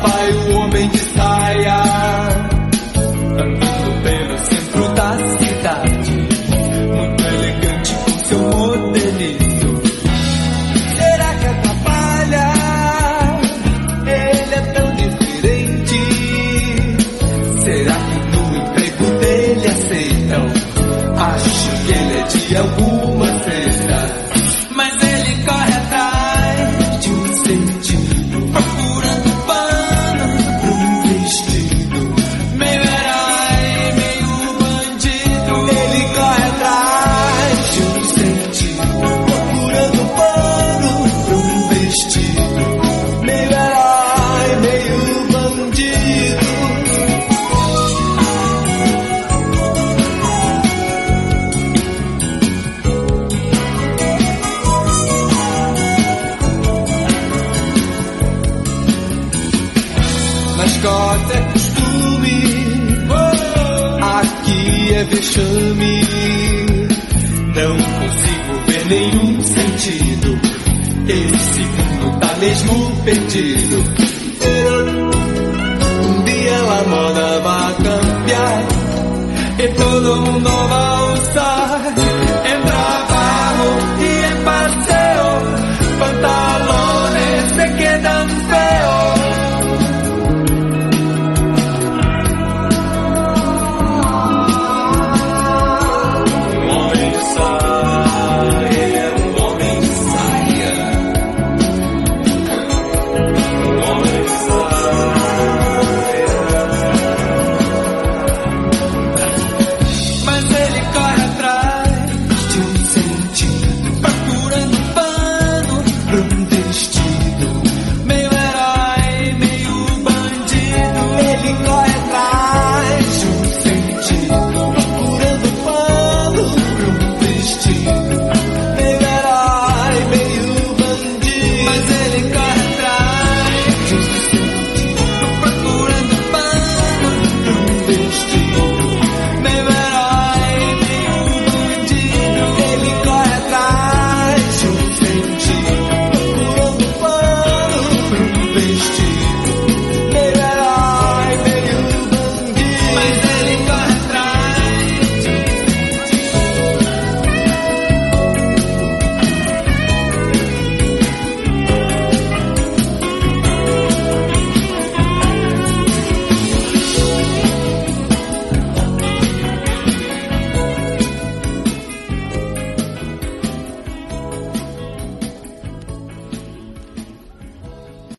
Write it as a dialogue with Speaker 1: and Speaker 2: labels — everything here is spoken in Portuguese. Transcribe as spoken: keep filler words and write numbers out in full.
Speaker 1: vai o homem de saia, andando pelo centro da cidade, muito elegante com seu modelito. Será que atrapalha? Ele é tão diferente. Será que no emprego dele aceitam? Acho que ele é de alguma seita. Mas ele corre atrás de um sentido, procurando pano pra um vestido. Meio herói, meio bandido. Ele corre atrás de um sentido, procurando pano pra um vestido. Meio herói, meio bandido. Na Escócia é costume, aqui é vexame. Não consigo ver nenhum sentido, esse mundo tá mesmo perdido. Um dia a moda vai cambiar e todo mundo vai